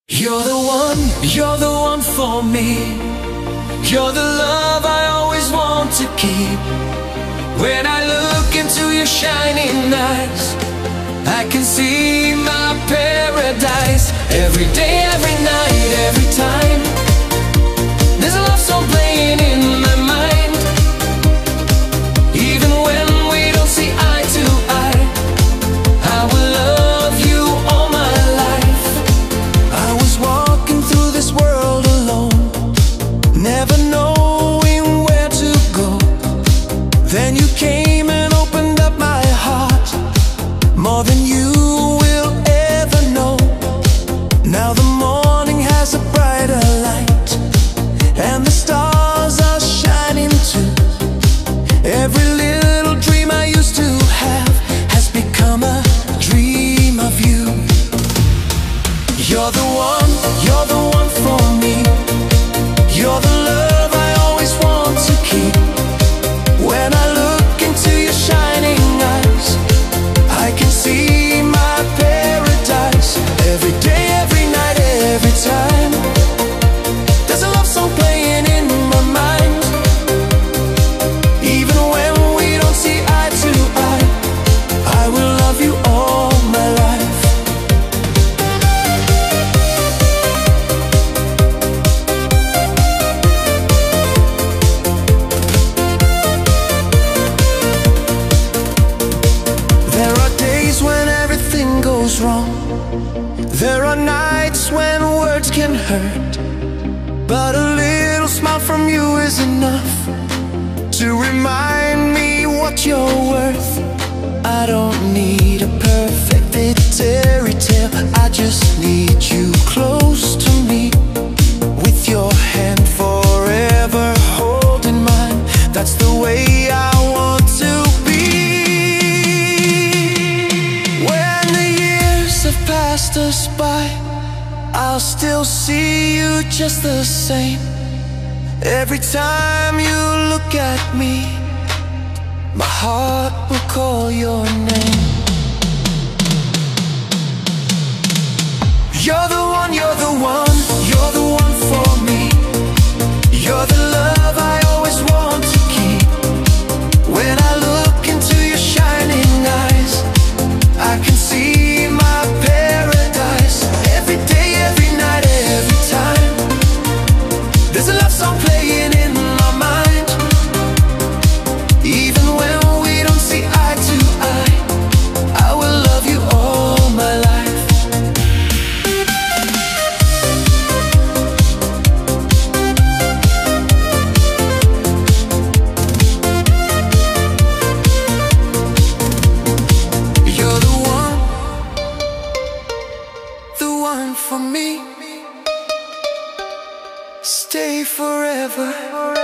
You're the one for me. You're the love I always want to keep. When I look into your shining eyes, I can see my paradise. Every day, every night, every time, there's a love song playing in my mind. Even when we don't see eye to eye, I will love you all my life. I was walking through this world alone, never knowing where to go. Then you came and opened up my heart, more than you will ever know. Now the morning has a brighter light, and the stars are shining too. Every little dream I used to have has become a dream of you. You're the one for me. You're the love I always want to keep. When I look into your shining eyes, I can see my paradise. Every day, every night, every time, there's a love song playing in my mind. Even when we don't see eye to eye, I will love you all my life. There are days when everything goes wrong. There are nights when words can hurt, but a little smile from you is enough to remind me what you're worth. I don't need a perfect fairy tale, I just need you close to me, with your hand forever holding mine. That's the way I want to be. When the years have passed us by, I'll still see you just the same. Every time you look at me, my heart will call your name. You're the one, you're the one, you're the one for me. You're the love I always want to keep. When I look into your shining eyes, I can see my paradise. Every day, every night, every time, there's a love song playing in my mind. Even when we don't see eye to eye, I will love you all my life. You're the one for me. Stay forever.